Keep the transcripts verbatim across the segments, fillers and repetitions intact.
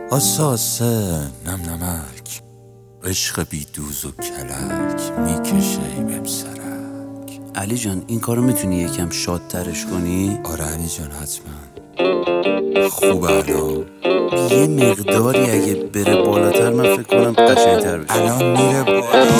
آساسه نم نمک، عشق بی دوز و کلک، میکشه بهم سرک. علی جان این کارو میتونی یکم شادترش کنی؟ آره علی جان حتما. خوبه الان؟ یه مقداری اگه بره بالاتر من فکر کنم قشنگتر بشه. الان میره بالا.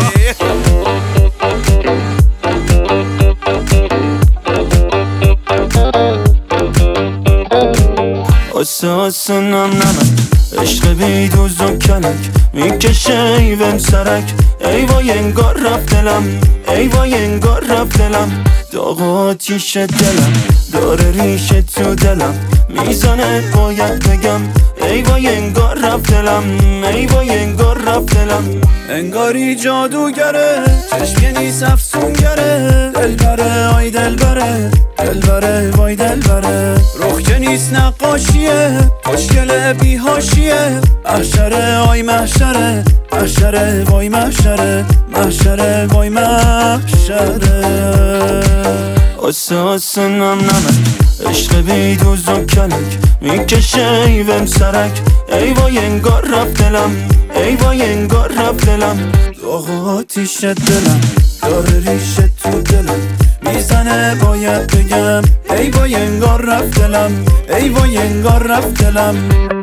اساس نم نمک، عشق بی دوز و کلک، میکشه ایوم سرک. ای وای انگار رفت دلم، ای وای انگار رفت دلم. داغ آتیش دلم داره ریشه تو دلم، میزنه باید بگم. ای وای انگار رفت دلم، ای وای انگار رفت دلم. انگاری جادوگره، چشم نیست افسونگره. دل بره آی دل بره، دل بره وای دل بره. رخ که نیست نقاشیه، خوشگله بی حاشیه. محشره آی محشره، محشره وای محشره، محشره وای محشره. اساس نم نمک، عشق بی دوز و کلک، میکشه ایوم سرک. ای وای انگار رفت دلم، ای وای انگار رفت دلم. داغ آتیش دلم داره ریشه تو دلم، میزنه باید بگم. ای وای انگار رفت دلم، ای وای انگار رفت دلم.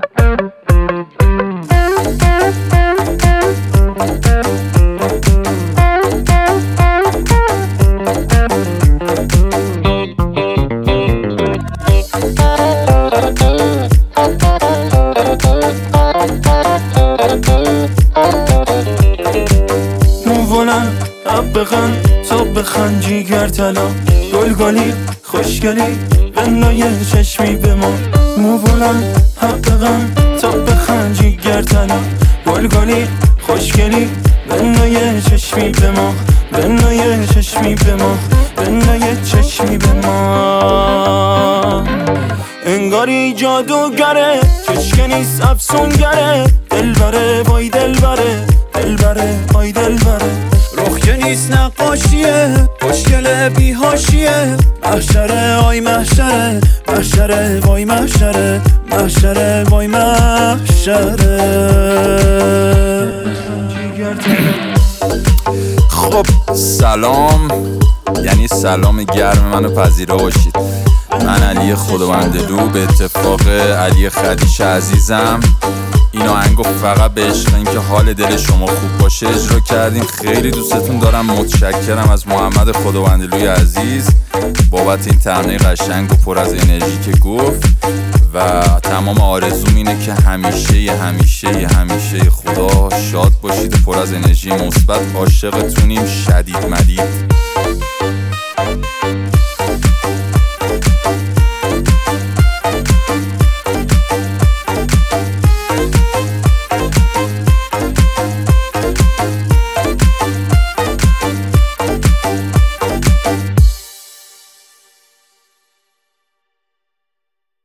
موولن اب بخن تو بخن جیگر تلا. گلگلی خوشگلی بنای چشمی به ما. موولن اب بخن تو بخن جیگر تلا. گلگلی خوشگلی بنای چشمی به ما، بنای چشمی به ما، بنای چشمی به ما. انگاری جادوگره، چشم نیست افسونگره. دل بره وای دل بره، دل بره وای دل بره. رخ که نیست نقاشیه، خوشگله بی حاشیه. محشره آی محشره، محشره وای محشره، محشره وای محشره. خب سلام، یعنی سلام گرم منو پذیرا باشید. من علی خداوندلو، به اتفاق علی خدیش عزیزم این آهنگو فقط به عشق اینکه حال دل شما خوب باشه اجرا کردیم. خیلی دوستتون دارم، متشکرم از محمد خداوندلوی عزیز بابت این ترانه قشنگ و پر از انرژی که گفت. و تمام آرزوم اینه که همیشه همیشه همیشه خدا شاد باشید و پر از انرژی مثبت. عاشقتونیم شدید مدید.